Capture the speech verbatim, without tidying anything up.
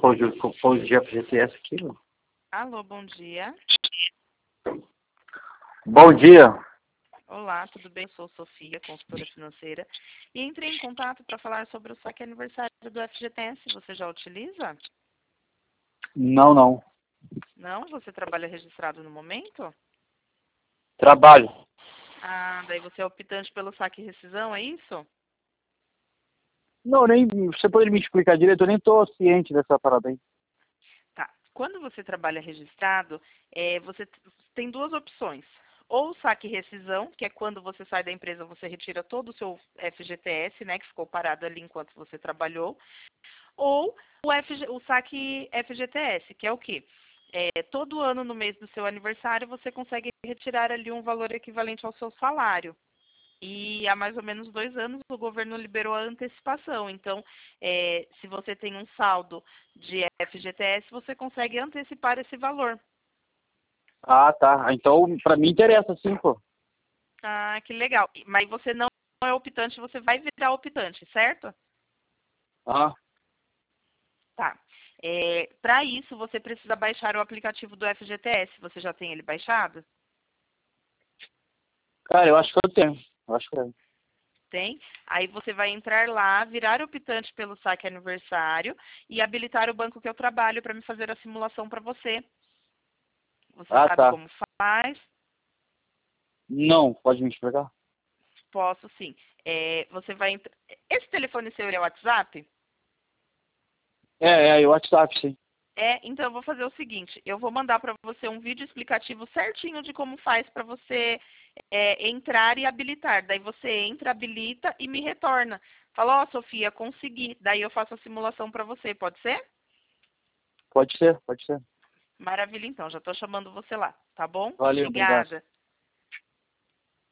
pão de, pão de F G T S aqui, mano. Alô, bom dia. Bom dia. Olá, tudo bem? Eu sou Sofia, consultora financeira, e entrei em contato para falar sobre o saque aniversário do F G T S. Você já utiliza? Não, não. Não? Você trabalha registrado no momento? Trabalho. Ah, daí você é optante pelo saque e rescisão, é isso? Não, nem. Você poderia me explicar direito? Eu nem tô ciente dessa parada aí. Tá. Quando você trabalha registrado, é, você t- tem duas opções. Ou o saque e rescisão, que é quando você sai da empresa, você retira todo o seu F G T S, né, que ficou parado ali enquanto você trabalhou. Ou o, F G, o saque F G T S, que é o quê? É, todo ano, no mês do seu aniversário, você consegue retirar ali um valor equivalente ao seu salário. E há mais ou menos dois anos o governo liberou a antecipação. Então, é, se você tem um saldo de F G T S, você consegue antecipar esse valor. Ah, tá. Então, pra mim interessa sim, pô. Ah, que legal. Mas você não é optante, você vai virar optante, certo? Ah, Tá. É, para isso, você precisa baixar o aplicativo do F G T S. Você já tem ele baixado? cara, eu acho que eu tenho. Eu acho que eu tenho. Tem. Aí você vai entrar lá, virar optante pelo saque aniversário e habilitar o banco que eu trabalho para me fazer a simulação para você. Você Ah, sabe tá. como faz? Não, pode me explicar? Posso sim. É, você vai entrar. Esse telefone seu é o WhatsApp? É, é, o WhatsApp, sim. É, então eu vou fazer o seguinte, eu vou mandar para você um vídeo explicativo certinho de como faz para você é, entrar e habilitar. Daí você entra, habilita e me retorna. Fala, ó, oh, Sofia, consegui. Daí eu faço a simulação para você, pode ser? Pode ser, pode ser. Maravilha, então, já estou chamando você lá, tá bom? Valeu, obrigado. Obrigada.